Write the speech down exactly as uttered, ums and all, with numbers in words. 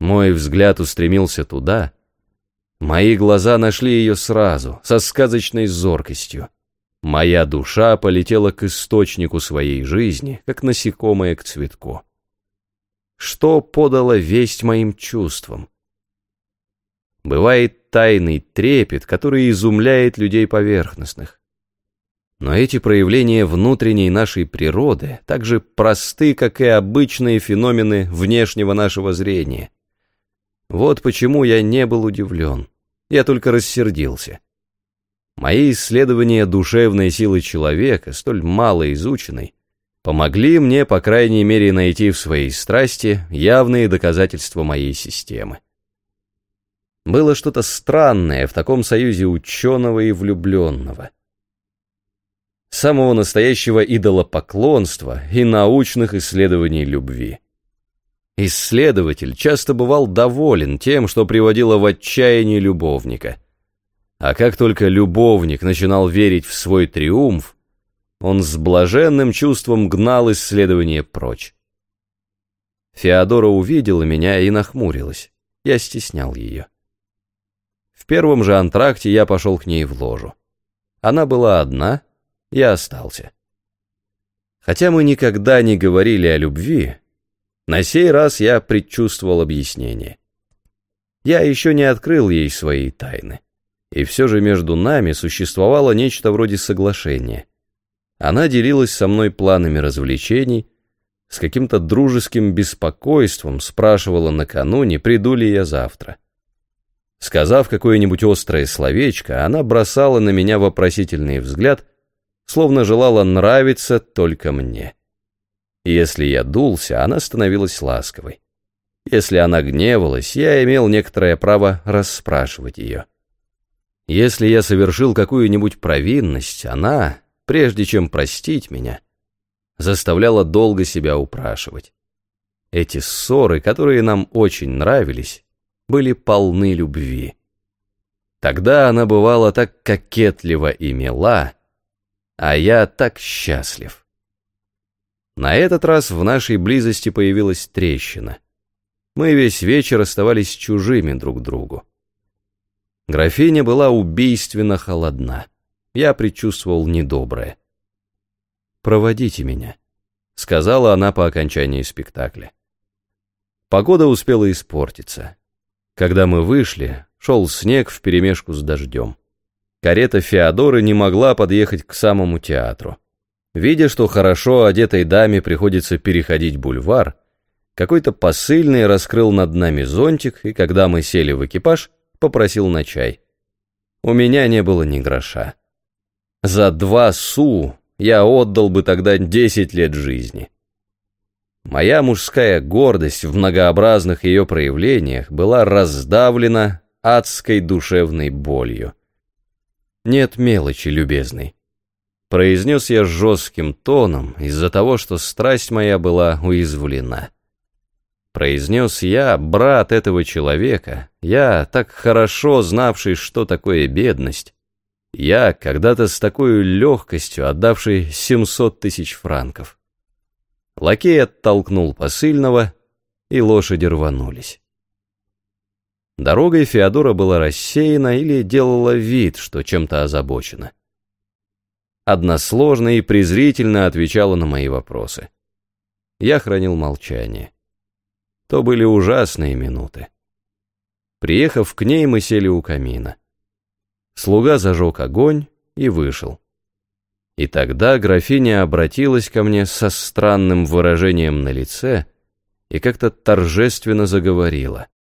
Мой взгляд устремился туда. Мои глаза нашли ее сразу, со сказочной зоркостью. Моя душа полетела к источнику своей жизни, как насекомое к цветку. Что подало весть моим чувствам? Бывает тайный трепет, который изумляет людей поверхностных. Но эти проявления внутренней нашей природы так же просты, как и обычные феномены внешнего нашего зрения. Вот почему я не был удивлен, я только рассердился. Мои исследования душевной силы человека, столь мало изученной, помогли мне, по крайней мере, найти в своей страсти явные доказательства моей системы. Было что-то странное в таком союзе ученого и влюбленного. Самого настоящего идолопоклонства и научных исследований любви. Исследователь часто бывал доволен тем, что приводило в отчаяние любовника. А как только любовник начинал верить в свой триумф, он с блаженным чувством гнал исследование прочь. Феодора увидела меня и нахмурилась. Я стеснял ее. В первом же антракте я пошел к ней в ложу. Она была одна, я остался. Хотя мы никогда не говорили о любви, на сей раз я предчувствовал объяснение. Я еще не открыл ей свои тайны. И все же между нами существовало нечто вроде соглашения. Она делилась со мной планами развлечений, с каким-то дружеским беспокойством спрашивала накануне, приду ли я завтра. Сказав какое-нибудь острое словечко, она бросала на меня вопросительный взгляд, словно желала нравиться только мне. Если я дулся, она становилась ласковой. Если она гневалась, я имел некоторое право расспрашивать ее. Если я совершил какую-нибудь провинность, она, прежде чем простить меня, заставляла долго себя упрашивать. Эти ссоры, которые нам очень нравились, были полны любви. Тогда она бывала так кокетлива и мила, а я так счастлив. На этот раз в нашей близости появилась трещина. Мы весь вечер оставались чужими друг другу. Графиня была убийственно холодна. Я предчувствовал недоброе. «Проводите меня», — сказала она по окончании спектакля. Погода успела испортиться. Когда мы вышли, шел снег вперемешку с дождем. Карета Феодоры не могла подъехать к самому театру. Видя, что хорошо одетой даме приходится переходить бульвар, какой-то посыльный раскрыл над нами зонтик, и когда мы сели в экипаж, попросил на чай. У меня не было ни гроша. За два су я отдал бы тогда десять лет жизни. Моя мужская гордость в многообразных ее проявлениях была раздавлена адской душевной болью. «Нет мелочи, любезный», — произнес я жестким тоном из-за того, что страсть моя была уязвлена. Произнес я, брат этого человека, я, так хорошо знавший, что такое бедность, я, когда-то с такой легкостью отдавший семьсот тысяч франков. Лакей оттолкнул посыльного, и лошади рванулись. Дорогой Феодора была рассеяна или делала вид, что чем-то озабочена. Односложно и презрительно отвечала на мои вопросы. Я хранил молчание. То были ужасные минуты. Приехав к ней, мы сели у камина. Слуга зажег огонь и вышел. И тогда графиня обратилась ко мне со странным выражением на лице и как-то торжественно заговорила.